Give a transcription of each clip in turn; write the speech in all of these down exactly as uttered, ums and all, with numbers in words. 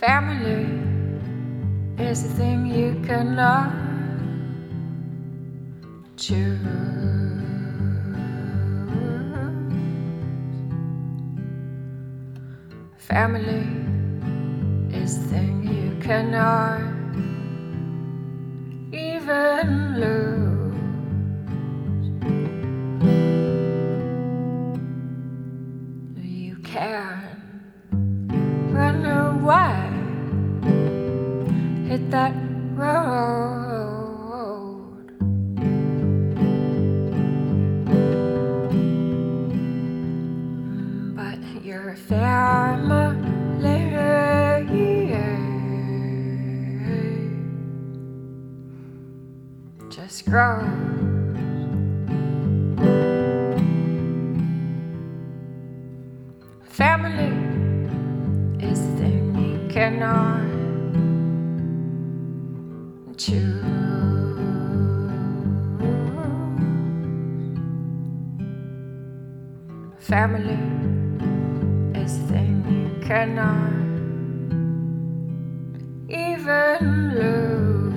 Family is the thing you cannot choose. Family is the thing you cannot even lose. You can run away, hit that road, but your family just grows. Family is the thing you cannot choose. Family is the thing you cannot even lose.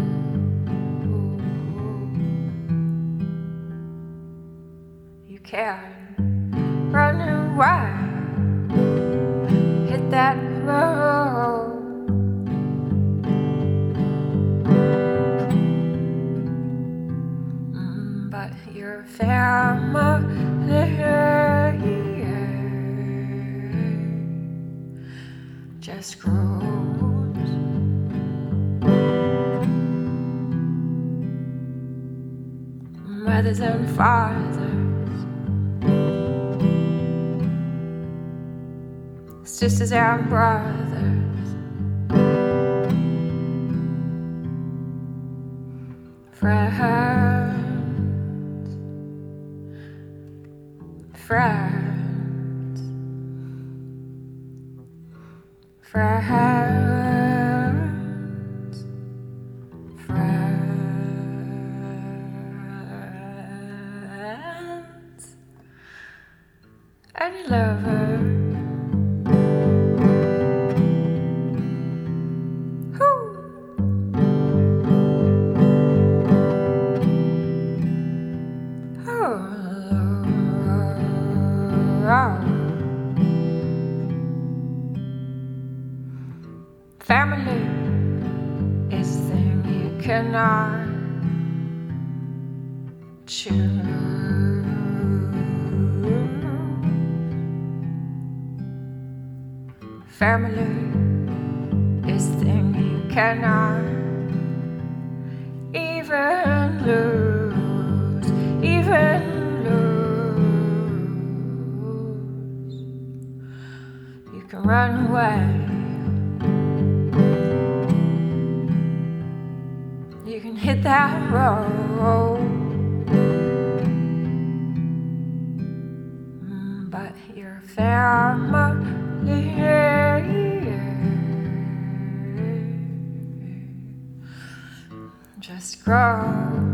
You can run away, hit that road, mm, but your family just grows. Mothers and fathers, sisters and brothers, friends, friends, friends, friends, and lovers. Family is the thing you cannot choose. Family is the thing you cannot even lose, even lose. You can run away, you can hit that road, mm, but your family just grows.